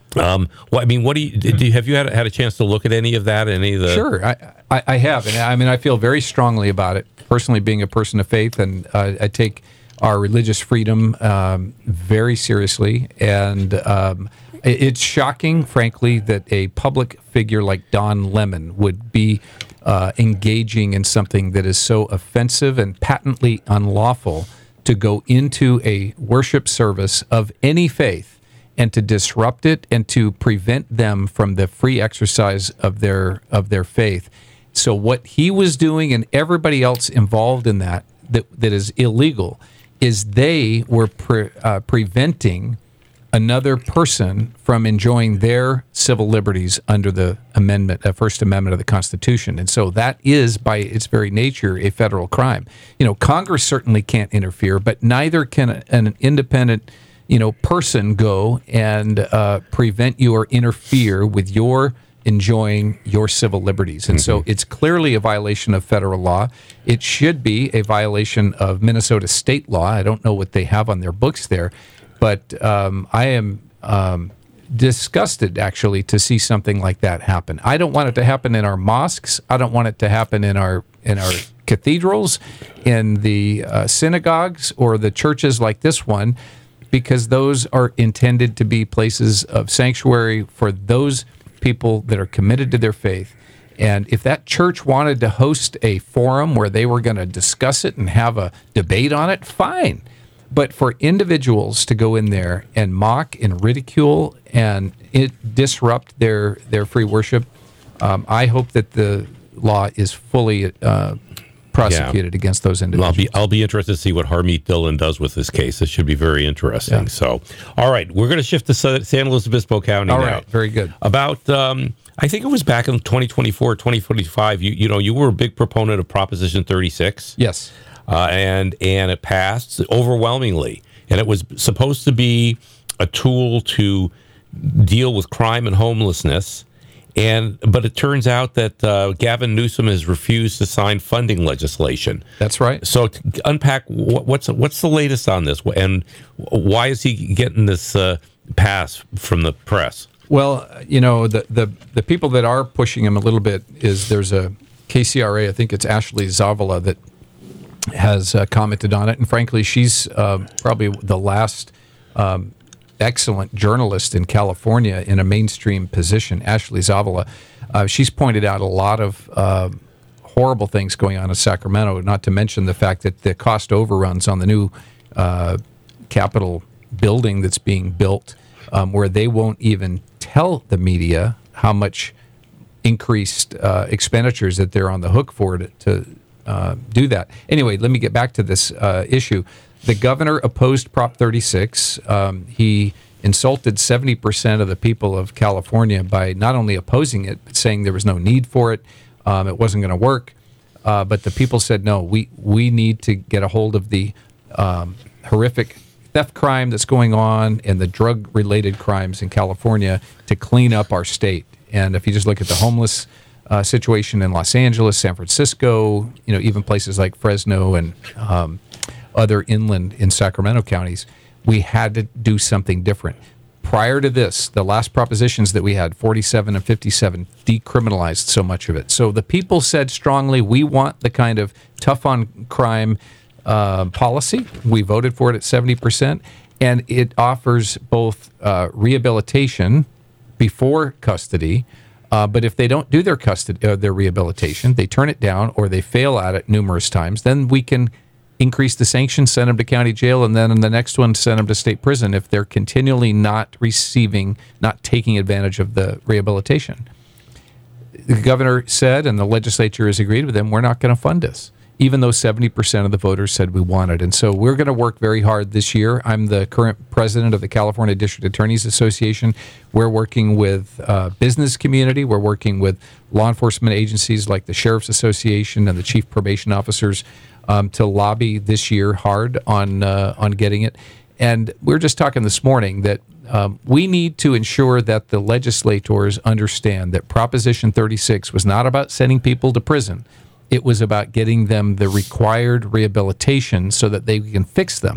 Speaker 3: Um, well, I mean, what do you, do you have you had, had a chance to look at any of that? Any of the
Speaker 4: Sure, I, I, I have, and I mean, I feel very strongly about it. Personally, being a person of faith, and uh, I take our religious freedom um, very seriously, and um, it, it's shocking, frankly, that a public figure like Don Lemon would be uh, engaging in something that is so offensive and patently unlawful to go into a worship service of any faith and to disrupt it and to prevent them from the free exercise of their of their faith. So what he was doing and everybody else involved in that that, that is illegal is they were pre, uh, preventing another person from enjoying their civil liberties under the amendment, uh, First Amendment of the Constitution. And so that is, by its very nature, a federal crime. You know, Congress certainly can't interfere, but neither can an independent you know, person go and uh, prevent you or interfere with your enjoying your civil liberties. And mm-hmm. so it's clearly a violation of federal law. It should be a violation of Minnesota state law. I don't know what they have on their books there, but um, I am um, disgusted, actually, to see something like that happen. I don't want it to happen in our mosques. I don't want it to happen in our in our cathedrals, in the uh, synagogues, or the churches like this one, because those are intended to be places of sanctuary for those people that are committed to their faith. And if that church wanted to host a forum where they were going to discuss it and have a debate on it, fine. But for individuals to go in there and mock and ridicule and it disrupt their, their free worship, um, I hope that the law is fully uh, prosecuted yeah. against those individuals.
Speaker 3: I'll be I'll be interested to see what Harmeet Dillon does with this case. It should be very interesting. Yeah. So, all right, we're going to shift to San Luis Obispo County
Speaker 4: all
Speaker 3: now.
Speaker 4: All right, very good.
Speaker 3: About, um, I think it was back in twenty twenty-four, twenty twenty-five, you, you know, you were a big proponent of Proposition thirty-six.
Speaker 4: Yes.
Speaker 3: Uh, and, and it passed overwhelmingly. And it was supposed to be a tool to deal with crime and homelessness. And but it turns out that uh, Gavin Newsom has refused to sign funding legislation.
Speaker 4: That's right.
Speaker 3: So to unpack what, what's what's the latest on this, and why is he getting this uh, pass from the press?
Speaker 4: Well, you know, the, the the people that are pushing him a little bit is there's a K C R A, I think it's Ashley Zavala, that has uh, commented on it, and frankly, she's uh, probably the last Um, excellent journalist in California in a mainstream position, Ashley Zavala. Uh, she's pointed out a lot of uh, horrible things going on in Sacramento, not to mention the fact that the cost overruns on the new uh, Capitol building that's being built, um, where they won't even tell the media how much increased uh, expenditures that they're on the hook for to, to uh, do that. Anyway, let me get back to this uh, issue. The governor opposed Prop thirty-six. Um, he insulted seventy percent of the people of California by not only opposing it, but saying there was no need for it, um, it wasn't going to work. Uh, but the people said, no, we, we need to get a hold of the um, horrific theft crime that's going on and the drug-related crimes in California to clean up our state. And if you just look at the homeless uh, situation in Los Angeles, San Francisco, you know, even places like Fresno and um, other inland in Sacramento counties, we had to do something different. Prior to this, the last propositions that we had, forty-seven and fifty-seven, decriminalized so much of it. So the people said strongly, we want the kind of tough on crime uh, policy. We voted for it at seventy percent, and it offers both uh, rehabilitation before custody, uh, but if they don't do their custody, uh, their rehabilitation, they turn it down or they fail at it numerous times, then we can increase the sanctions, send them to county jail, and then in the next one, send them to state prison if they're continually not receiving, not taking advantage of the rehabilitation. The governor said, and the legislature has agreed with him, we're not going to fund this, even though seventy percent of the voters said we want it. And so we're going to work very hard this year. I'm the current president of the California District Attorneys Association. We're working with uh, business community. We're working with law enforcement agencies like the Sheriff's Association and the Chief Probation Officers Um, to lobby this year hard on uh, on getting it. And we were just talking this morning that um, we need to ensure that the legislators understand that Proposition thirty-six was not about sending people to prison. It was about getting them the required rehabilitation so that they can fix them.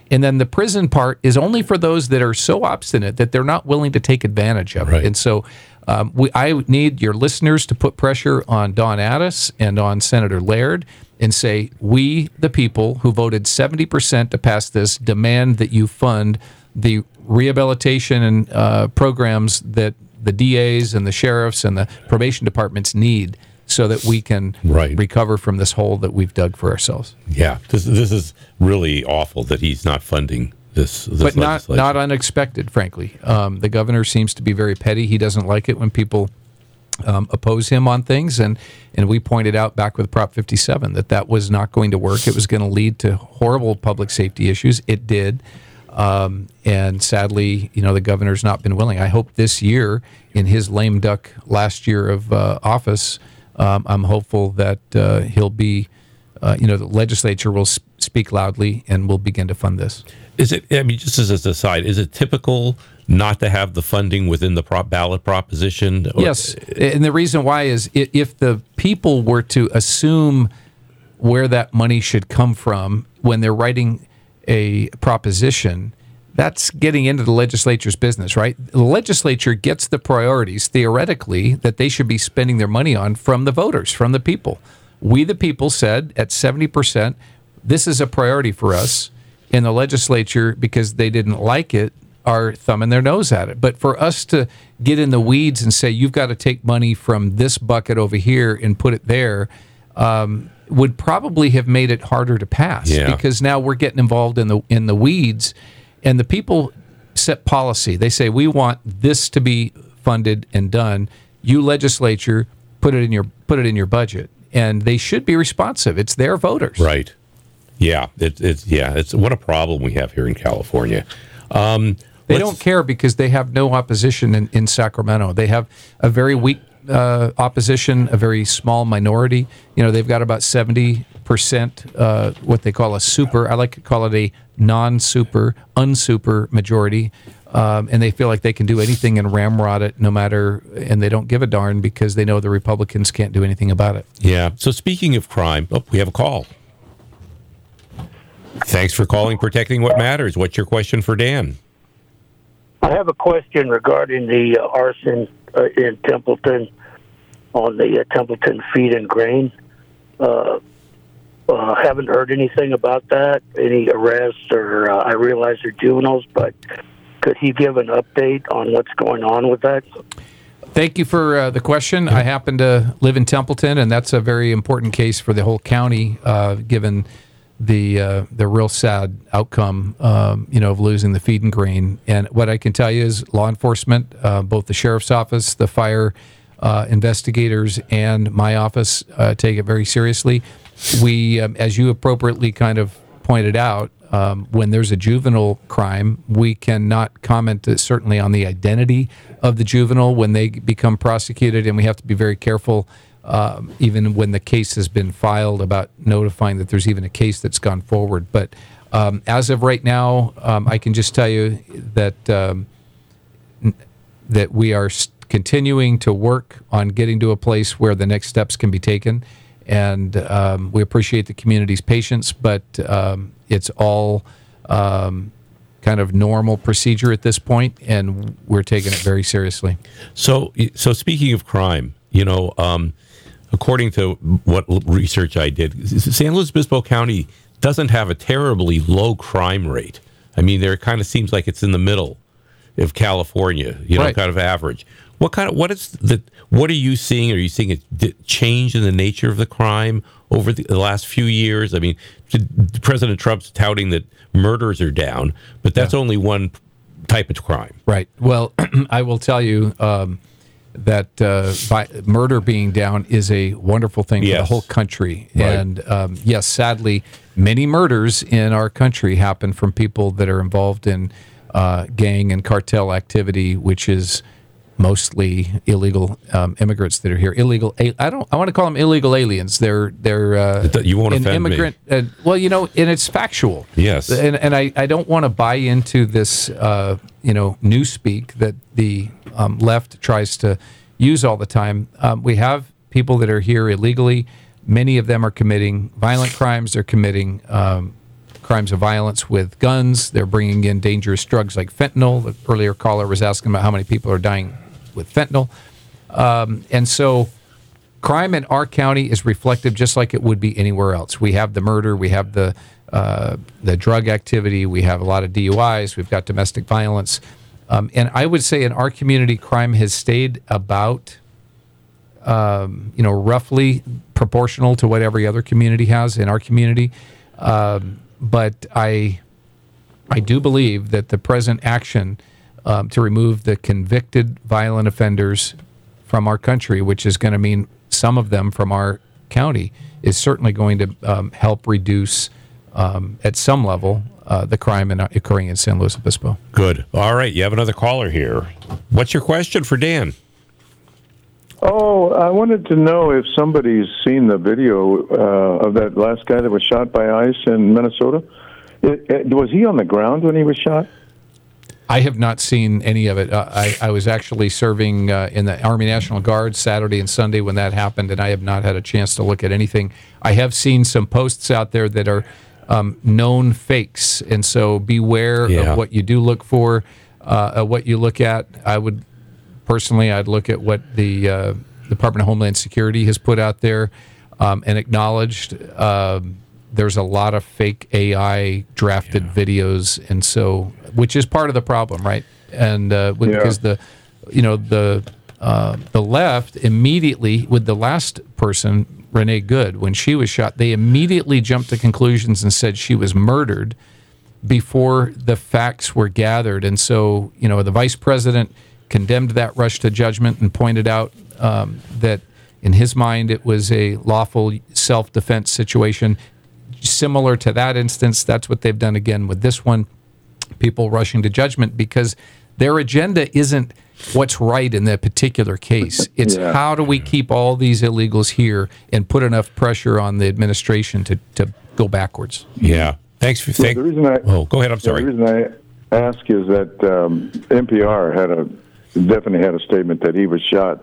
Speaker 4: And then the prison part is only for those that are so obstinate that they're not willing to take advantage of
Speaker 3: Right.
Speaker 4: it. And so um, we, I need your listeners to put pressure on Don Addis and on Senator Laird and say, we, the people who voted seventy percent to pass this, demand that you fund the rehabilitation and uh, programs that the D As and the sheriffs and the probation departments need so that we can
Speaker 3: Right.
Speaker 4: recover from this hole that we've dug for ourselves.
Speaker 3: Yeah, this this is really awful that he's not funding this. this
Speaker 4: But not
Speaker 3: legislation.
Speaker 4: not unexpected, frankly. Um, the governor seems to be very petty. He doesn't like it when people um, oppose him on things, and and we pointed out back with Prop fifty-seven that that was not going to work. It was going to lead to horrible public safety issues. It did. Um, and sadly, you know, the governor's not been willing. I hope this year, in his lame duck last year of uh, office, um, I'm hopeful that uh, he'll be, uh, you know, the legislature will sp- speak loudly and will begin to fund this.
Speaker 3: Is it? I mean, just as an aside, is it typical not to have the funding within the prop ballot proposition? Or-
Speaker 4: Yes, and the reason why is i- if the people were to assume where that money should come from when they're writing a proposition, that's getting into the legislature's business, right? The legislature gets the priorities, theoretically, that they should be spending their money on from the voters, from the people. We, the people, said at seventy percent, this is a priority for us. And the legislature, because they didn't like it, are thumbing their nose at it. But for us to get in the weeds and say, you've got to take money from this bucket over here and put it there, um, would probably have made it harder to pass,
Speaker 3: Yeah.
Speaker 4: because now we're getting involved in the in the weeds, and the people set policy. They say, we want this to be funded and done. You, legislature, put it in your put it in your budget, and they should be responsive. It's their voters,
Speaker 3: Right. Yeah. It, it's yeah. It's what a problem we have here in California. Um,
Speaker 4: They
Speaker 3: let's-
Speaker 4: don't care because they have no opposition in, in Sacramento. They have a very weak uh, opposition, a very small minority. You know, they've got about seventy percent uh, what they call a super, I like to call it a non-super, unsuper majority. Um, and they feel like they can do anything and ramrod it no matter, and they don't give a darn because they know the Republicans can't do anything about it.
Speaker 3: Yeah. So speaking of crime, oh, we have a call. Thanks for calling Protecting What Matters. What's your question for Dan?
Speaker 12: I have a question regarding the uh, arson uh, in Templeton on the uh, Templeton Feed and Grain. Uh, uh, haven't heard anything about that, any arrests, or uh, I realize they're juveniles, but could he give an update on what's going on with that?
Speaker 4: Thank you for uh, the question. I happen to live in Templeton, and that's a very important case for the whole county, uh, given the uh, the real sad outcome, um, you know, of losing the Feed and Grain. And what I can tell you is law enforcement, uh, both the sheriff's office, the fire uh, investigators, and my office uh, take it very seriously. We, um, as you appropriately kind of pointed out, um, when there's a juvenile crime, we cannot comment uh, certainly on the identity of the juvenile when they become prosecuted, and we have to be very careful Um, even when the case has been filed, about notifying that there's even a case that's gone forward. But um, as of right now, um, I can just tell you that um, n- that we are s- continuing to work on getting to a place where the next steps can be taken, and um, we appreciate the community's patience. But um, it's all um, kind of normal procedure at this point, and we're taking it very seriously.
Speaker 3: So, so speaking of crime, you know, um, according to what research I did, San Luis Obispo County doesn't have a terribly low crime rate. I mean, there kind of seems like it's in the middle of California, you know,
Speaker 4: Right.
Speaker 3: kind of average. What kind of what is the what are you seeing? Are you seeing a d- change in the nature of the crime over the, the last few years? I mean, President Trump's touting that murders are down, but that's only one type of crime.
Speaker 4: Right. Well, I will tell you um, that uh, by, murder being down is a wonderful thing for
Speaker 3: Yes.
Speaker 4: the whole country.
Speaker 3: Right.
Speaker 4: And um, yes, sadly, many murders in our country happen from people that are involved in uh, gang and cartel activity, which is mostly illegal um, immigrants that are here. Illegal. A- I don't. I want to call them illegal aliens. They're they're uh,
Speaker 3: You won't
Speaker 4: an
Speaker 3: offend me.
Speaker 4: immigrant. Uh, well, you know, and it's factual.
Speaker 3: Yes.
Speaker 4: And and I, I don't want to buy into this uh, you know newspeak that the um, left tries to use all the time. Um, we have people that are here illegally. Many of them are committing violent crimes. They're committing um, crimes of violence with guns. They're bringing in dangerous drugs like fentanyl. The earlier caller was asking about how many people are dying with fentanyl. Um, and so crime in our county is reflective just like it would be anywhere else. We have the murder, we have the uh, the drug activity, we have a lot of D U Is, we've got domestic violence. Um, and I would say in our community, crime has stayed about, um, you know, roughly proportional to what every other community has in our community. Um, but I, I do believe that the present action um, to remove the convicted violent offenders from our country, which is going to mean some of them from our county, is certainly going to um, help reduce, um, at some level, uh, the crime in, occurring in San Luis Obispo.
Speaker 3: Good. All right, you have another caller here. What's your question for Dan?
Speaker 13: Oh, I wanted to know if somebody's seen the video uh, of that last guy that was shot by ICE in Minnesota. It, it, was he on the ground when he was shot?
Speaker 4: I have not seen any of it. Uh, I, I was actually serving uh, in the Army National Guard Saturday and Sunday when that happened, and I have not had a chance to look at anything. I have seen some posts out there that are um, known fakes, and so beware
Speaker 3: Yeah.
Speaker 4: of what you do look for, uh, what you look at. I would, personally, I'd look at what the uh, Department of Homeland Security has put out there um, and acknowledged. Um, there's a lot of fake A I drafted yeah. videos, and so, which is part of the problem, right? And uh, with,
Speaker 13: yeah.
Speaker 4: because the, you know, the uh, the left immediately, with the last person, Renee Good, when she was shot, they immediately jumped to conclusions and said she was murdered before the facts were gathered. And so, you know, the vice president condemned that rush to judgment and pointed out um, that in his mind it was a lawful self-defense situation. Similar to that instance, that's what they've done again with this one. People rushing to judgment because their agenda isn't what's right in that particular case. It's
Speaker 13: Yeah.
Speaker 4: how do we keep all these illegals here and put enough pressure on the administration to, to go backwards.
Speaker 3: Yeah. Thanks for
Speaker 13: Yeah,
Speaker 3: thank.
Speaker 13: the reason I,
Speaker 3: oh, go ahead. I'm sorry.
Speaker 13: The reason I ask is that um, N P R had a definitely had a statement that he was shot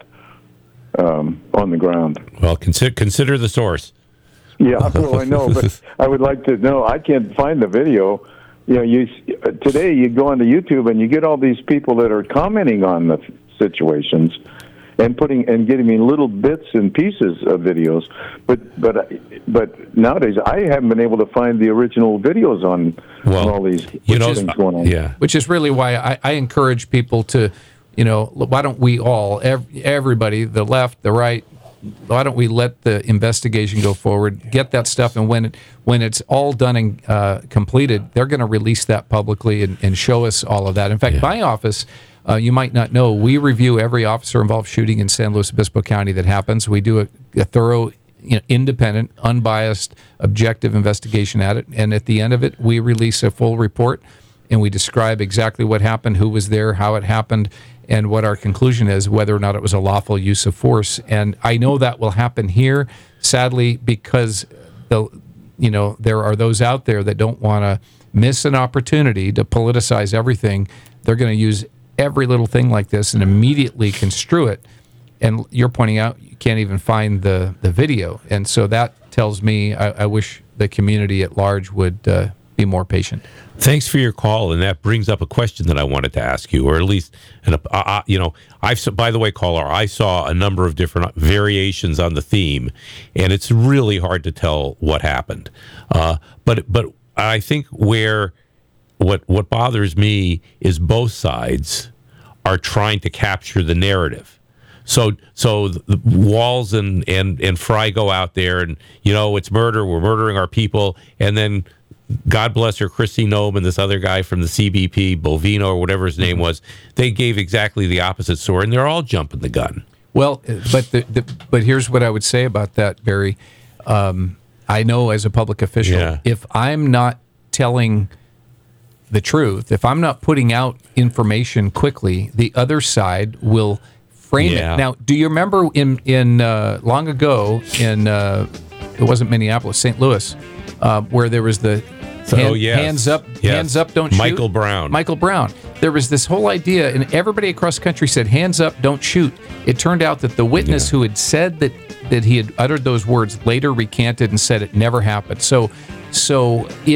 Speaker 13: um, on the ground.
Speaker 3: Well, consider consider the source.
Speaker 13: Yeah, well, I know, but I would like to know. I can't find the video. You know, you today you go onto YouTube and you get all these people that are commenting on the situations and putting and getting me little bits and pieces of videos. But but but nowadays I haven't been able to find the original videos on,
Speaker 3: well,
Speaker 13: on all these
Speaker 3: you know,
Speaker 13: things going on.
Speaker 3: Yeah,
Speaker 4: which is really why I, I encourage people to, you know, why don't we all, every, everybody, the left, the right, why don't we let the investigation go forward, get that stuff, and when it, when it's all done and uh, completed, they're going to release that publicly and, and show us all of that. In fact,
Speaker 3: Yeah.
Speaker 4: my office, uh, you might not know, we review every officer-involved shooting in San Luis Obispo County that happens. We do a, a thorough, you know, independent, unbiased, objective investigation at it, and at the end of it, we release a full report, and we describe exactly what happened, who was there, how it happened, and what our conclusion is, whether or not it was a lawful use of force. And I know that will happen here, sadly, because the, you know, there are those out there that don't want to miss an opportunity to politicize everything. They're going to use every little thing like this and immediately construe it. And you're pointing out you can't even find the, the video. And so that tells me I, I wish the community at large would uh, be more patient.
Speaker 3: Thanks for your call, and that brings up a question that I wanted to ask you, or at least, an, uh, uh, you know, I've. By the way, caller, I saw a number of different variations on the theme, and it's really hard to tell what happened. Uh, but but I think where what what bothers me is both sides are trying to capture the narrative. So so the Walls and and and Fry go out there, and you know it's murder. We're murdering our people, and then, God bless her, Christy Nome and this other guy from the C B P, Bovino or whatever his name was, they gave exactly the opposite story, and they're all jumping the gun.
Speaker 4: Well, but the, the, but here's what I would say about that, Barry. Um, I know as a public official,
Speaker 3: Yeah.
Speaker 4: if I'm not telling the truth, if I'm not putting out information quickly, the other side will frame
Speaker 3: Yeah.
Speaker 4: it. Now, do you remember in in uh, long ago in uh, it wasn't Minneapolis, Saint Louis, uh, where there was the hand,
Speaker 3: oh, yes.
Speaker 4: hands up,
Speaker 3: Yes.
Speaker 4: hands up, don't shoot.
Speaker 3: Michael Brown.
Speaker 4: Michael Brown. There was this whole idea, and everybody across the country said, hands up, don't shoot. It turned out that the witness
Speaker 3: Yeah.
Speaker 4: who had said that, that he had uttered those words later recanted and said it never happened. So, so if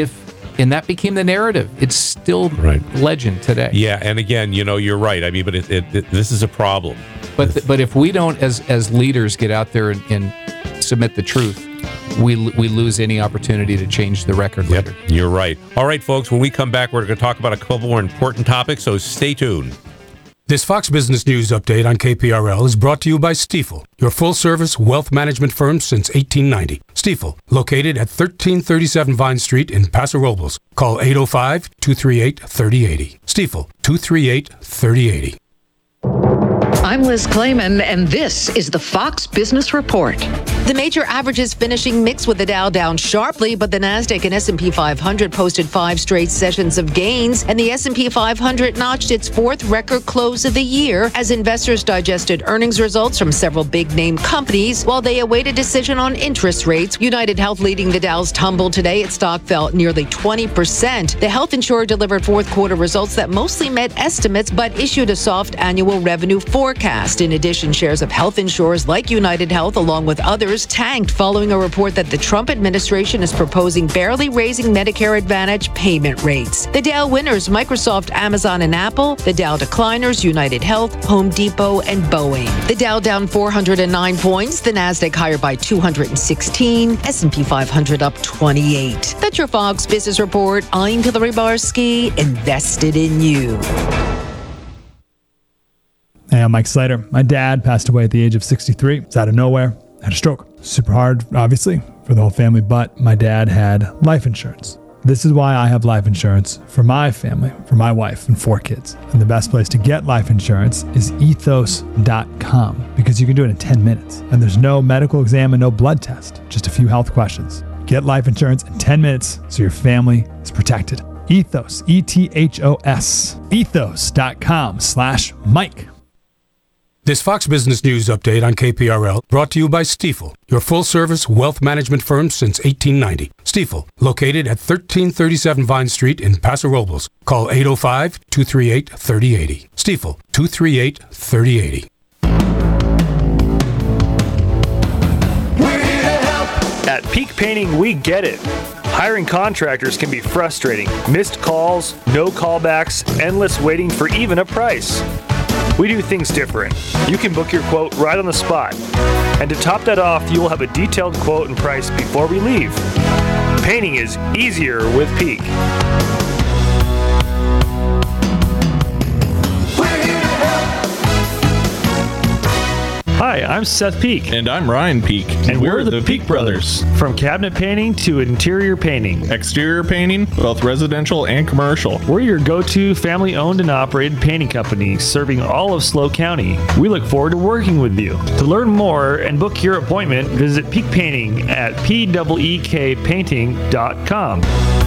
Speaker 4: And that became the narrative. It's still
Speaker 3: right.
Speaker 4: legend today.
Speaker 3: Yeah, and again, you know, you're right. I mean, but it, it, it, this is a problem.
Speaker 4: But th- but if we don't, as as leaders, get out there and, and submit the truth, we we lose any opportunity to change the record
Speaker 3: Yep,
Speaker 4: later.
Speaker 3: You're right. All right, folks, when we come back, we're going to talk about a couple more important topics, so stay tuned.
Speaker 14: This Fox Business News update on K P R L is brought to you by Stifel, your full-service wealth management firm since eighteen ninety. Stifel, located at thirteen thirty-seven Vine Street in Paso Robles. Call eight oh five, two three eight, three oh eight oh. Stifel, two three eight, three oh eight oh.
Speaker 15: I'm Liz Clayman, and this is the Fox Business Report.
Speaker 16: The major averages finishing mixed with the Dow down sharply, but the Nasdaq and S and P five hundred posted five straight sessions of gains, and the S and P five hundred notched its fourth record close of the year as investors digested earnings results from several big-name companies while they await a decision on interest rates. United Health leading the Dow's tumble today. Its stock fell nearly twenty percent. The health insurer delivered fourth quarter results that mostly met estimates, but issued a soft annual revenue forecast. In addition, shares of health insurers like United Health, along with others, tanked following a report that the Trump administration is proposing barely raising Medicare Advantage payment rates. The Dow winners, Microsoft, Amazon, and Apple. The Dow decliners, United Health, Home Depot, and Boeing. The Dow down four hundred nine points. The Nasdaq higher by two hundred sixteen. S and P five hundred up twenty-eight. That's your Fox Business Report. I'm Hillary Barsky, invested in you.
Speaker 17: Hey, I'm Mike Slater. My dad passed away at the age of sixty-three. It's out of nowhere. Had a stroke. Super hard, obviously, for the whole family, but my dad had life insurance. This is why I have life insurance for my family, for my wife and four kids. And the best place to get life insurance is ethos dot com because you can do it in ten minutes. And there's no medical exam and no blood test, just a few health questions. Get life insurance in ten minutes so your family is protected. Ethos, E T H O S, ethos dot com slash Mike.
Speaker 14: This Fox Business News update on K P R L brought to you by Stifel, your full-service wealth management firm since eighteen ninety. Stifel, located at thirteen thirty-seven Vine Street in Paso Robles. Call eight oh five, two three eight, three oh eight oh. Stifel, two three eight, three oh eight oh.
Speaker 18: We're here to help. At Peak Painting, we get it. Hiring contractors can be frustrating. Missed calls, no callbacks, endless waiting for even a price. We do things different. You can book your quote right on the spot. And to top that off, you will have a detailed quote and price before we leave. Painting is easier with Peak. Hi, I'm Seth Peak.
Speaker 19: And I'm Ryan Peak.
Speaker 18: And we're, we're the, the Peak Brothers. From cabinet painting to interior painting.
Speaker 19: Exterior painting, both residential and commercial.
Speaker 18: We're your go-to family-owned and operated painting company serving all of SLO County. We look forward to working with you. To learn more and book your appointment, visit Peak Painting at P E E K painting dot com.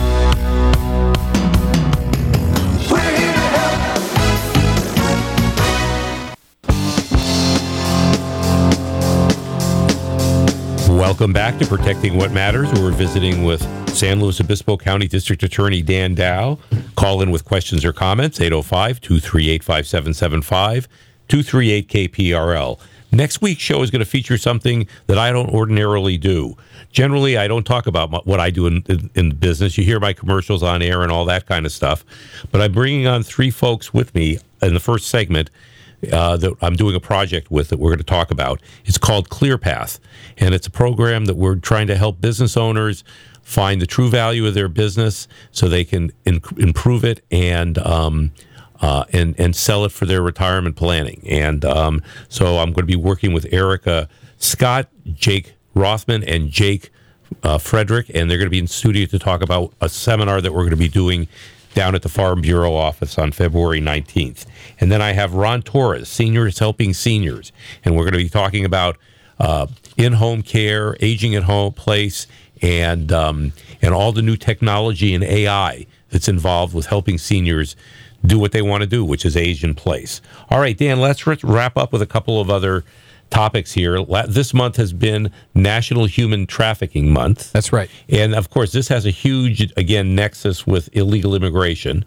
Speaker 3: Welcome back to Protecting What Matters. We're visiting with San Luis Obispo County District Attorney Dan Dow. Call in with questions or comments, eight oh five, two three eight, five seven seven five, two three eight K P R L. Next week's show is going to feature something that I don't ordinarily do. Generally, I don't talk about what I do in, in, in business. You hear my commercials on air and all that kind of stuff. But I'm bringing on three folks with me in the first segment Uh, that I'm doing a project with that we're going to talk about. It's called ClearPath, and it's a program that we're trying to help business owners find the true value of their business so they can in- improve it and um, uh, and and sell it for their retirement planning. And um, so I'm going to be working with Erica Scott, Jake Rothman, and Jake uh, Frederick, and they're going to be in studio to talk about a seminar that we're going to be doing down at the Farm Bureau office on February nineteenth. And then I have Ron Torres, Seniors Helping Seniors, and we're going to be talking about uh, in-home care, aging at home place, and um, and all the new technology and A I that's involved with helping seniors do what they want to do, which is age in place. All right, Dan, let's wrap up with a couple of other topics here. This month has been National Human Trafficking Month.
Speaker 4: That's right.
Speaker 3: And, of course, this has a huge, again, nexus with illegal immigration.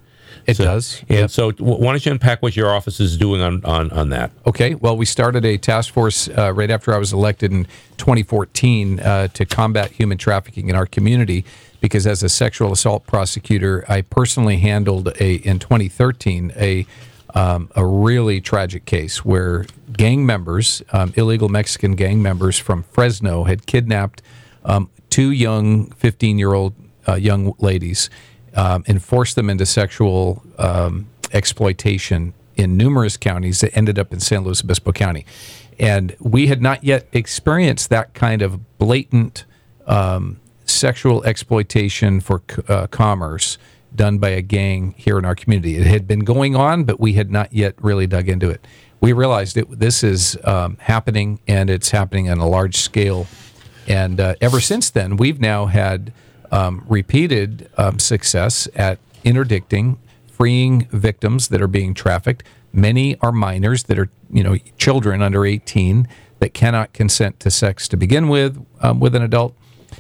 Speaker 4: It
Speaker 3: so,
Speaker 4: does.
Speaker 3: And
Speaker 4: Yep.
Speaker 3: so, w- why don't you unpack what your office is doing on, on, on that?
Speaker 4: Okay. Well, we started a task force uh, right after I was elected in twenty fourteen uh, to combat human trafficking in our community. Because as a sexual assault prosecutor, I personally handled a in twenty thirteen a um, a really tragic case where gang members, um, illegal Mexican gang members from Fresno, had kidnapped um, two young fifteen-year-old uh, young ladies um, and forced them into sexual um, exploitation in numerous counties that ended up in San Luis Obispo County. And we had not yet experienced that kind of blatant um, sexual exploitation for uh, commerce done by a gang here in our community. It had been going on, but we had not yet really dug into it. We realized it, this is um, happening, and it's happening on a large scale. And uh, ever since then, we've now had um, repeated um, success at interdicting, freeing victims that are being trafficked. Many are minors that are, you know, children under eighteen that cannot consent to sex to begin with um, with an adult.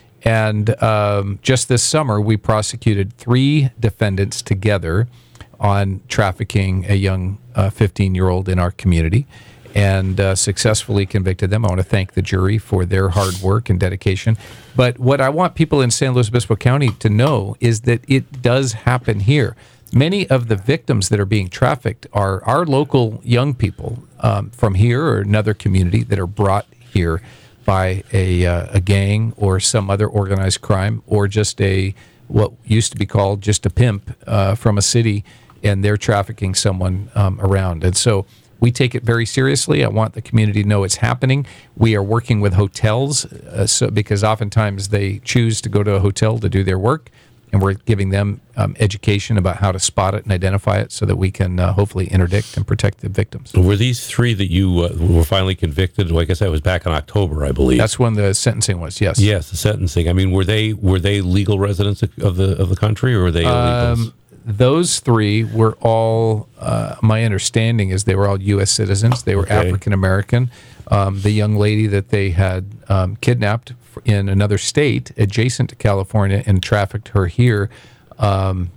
Speaker 4: And um, just this summer, we prosecuted three defendants together on trafficking a young uh, fifteen-year-old in our community and uh, successfully convicted them. I want to thank the jury for their hard work and dedication. But what I want people in San Luis Obispo County to know is that it does happen here. Many of the victims that are being trafficked are our local young people um, from here or another community that are brought here by a, uh, a gang or some other organized crime, or just a what used to be called just a pimp uh, from a city, and they're trafficking someone um, around. And so we take it very seriously. I want the community to know it's happening. We are working with hotels uh, so because oftentimes they choose to go to a hotel to do their work, and we're giving them um, education about how to spot it and identify it so that we can uh, hopefully interdict and protect the victims.
Speaker 3: Were these three that you uh, were finally convicted? Like I said, it was back in October, I believe.
Speaker 4: That's when the sentencing was. Yes.
Speaker 3: Yes, the sentencing. I mean, were they were they legal residents of the of the country, or were they illegals?
Speaker 4: Um, those three were all. Uh, my understanding is they were all U S citizens. They were
Speaker 3: Okay.
Speaker 4: African American. Um, the young lady that they had um, kidnapped in another state adjacent to California and trafficked her here, um,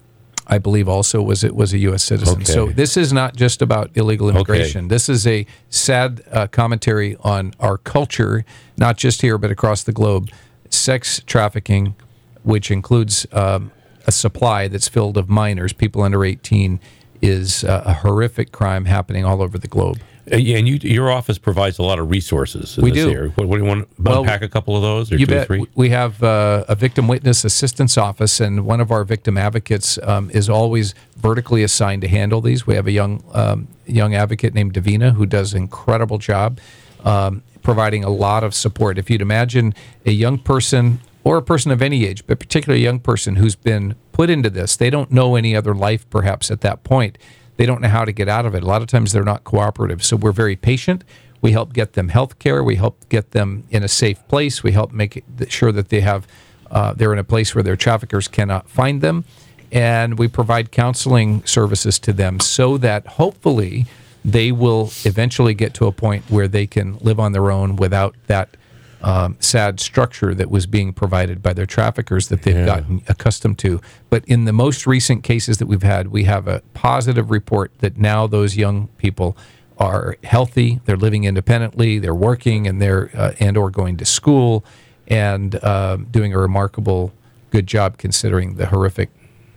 Speaker 4: I believe also was it was a U S citizen.
Speaker 3: Okay.
Speaker 4: So this is not just about illegal immigration.
Speaker 3: Okay.
Speaker 4: This is a sad uh, commentary on our culture, not just here but across the globe. Sex trafficking, which includes um, a supply that's filled of minors, people under eighteen, is uh, a horrific crime happening all over the globe.
Speaker 3: Uh, yeah, and you, your office provides a lot of resources in
Speaker 4: We
Speaker 3: this
Speaker 4: do.
Speaker 3: area. What, what do you want to
Speaker 4: Well,
Speaker 3: unpack a couple of those, or
Speaker 4: You
Speaker 3: two or
Speaker 4: bet.
Speaker 3: three?
Speaker 4: We have uh, a victim witness assistance office, and one of our victim advocates um, is always vertically assigned to handle these. We have a young um, young advocate named Davina who does an incredible job um, providing a lot of support. If you'd imagine a young person or a person of any age, but particularly a young person who's been put into this, they don't know any other life perhaps at that point. They don't know how to get out of it. A lot of times they're not cooperative. So we're very patient. We help get them health care. We help get them in a safe place. We help make it sure that they have, uh, they're in a place where their traffickers cannot find them. And we provide counseling services to them so that hopefully they will eventually get to a point where they can live on their own without that Um, sad structure that was being provided by their traffickers that they've
Speaker 3: Yeah.
Speaker 4: gotten accustomed to. But in the most recent cases that we've had, we have a positive report that now those young people are healthy, they're living independently, they're working, and they're uh, and or going to school, and um, doing a remarkable good job considering the horrific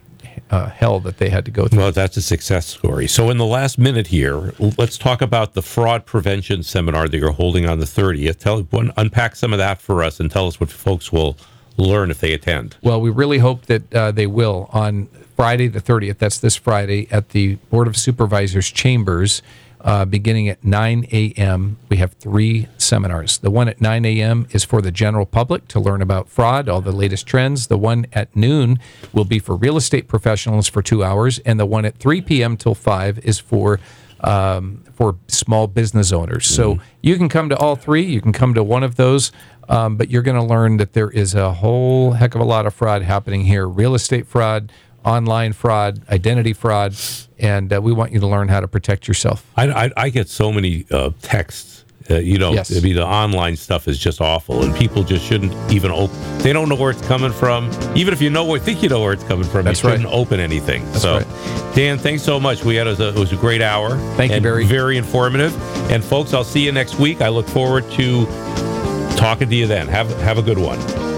Speaker 4: uh, hell that they had to go through.
Speaker 3: Well, that's a success story. So in the last minute here, let's talk about the fraud prevention seminar that you're holding on the thirtieth. Tell, unpack some of that for us and tell us what folks will learn if they attend.
Speaker 4: Well, we really hope that uh, they will. On Friday the thirtieth, that's this Friday, at the Board of Supervisors chambers, uh, beginning at nine a.m., we have three seminars. The one at nine a.m. is for the general public to learn about fraud, all the latest trends. The one at noon will be for real estate professionals for two hours. And the one at three p.m. till five is for um, for small business owners. So you can come to all three. You can come to one of those. Um, but you're going to learn that there is a whole heck of a lot of fraud happening here. Real estate fraud, online fraud, identity fraud, and uh, we want you to learn how to protect yourself.
Speaker 3: I, I, I get so many uh, texts Uh, you know,
Speaker 4: Yes.
Speaker 3: I mean, the online stuff is just awful, and people just shouldn't even open. They don't know where it's coming from. Even if you know where, think you know where it's coming from,
Speaker 4: That's
Speaker 3: you shouldn't
Speaker 4: right.
Speaker 3: open anything.
Speaker 4: That's
Speaker 3: so,
Speaker 4: right.
Speaker 3: Dan, thanks so much. We had a, it was a great hour.
Speaker 4: Thank you,
Speaker 3: and
Speaker 4: Barry.
Speaker 3: Very informative. And folks, I'll see you next week. I look forward to talking to you then. Have have a good one.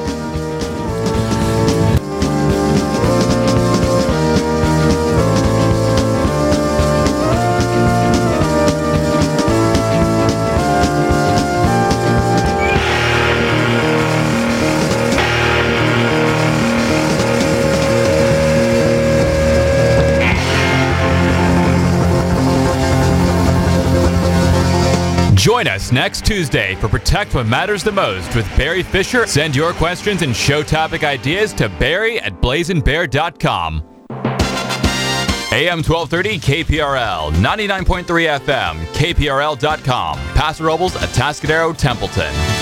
Speaker 20: Join us next Tuesday for Protect What Matters the Most with Barry Fisher. Send your questions and show topic ideas to Barry at blazing bear dot com. A M twelve thirty K P R L, ninety-nine point three F M, K P R L dot com, Paso Robles, Atascadero, Templeton.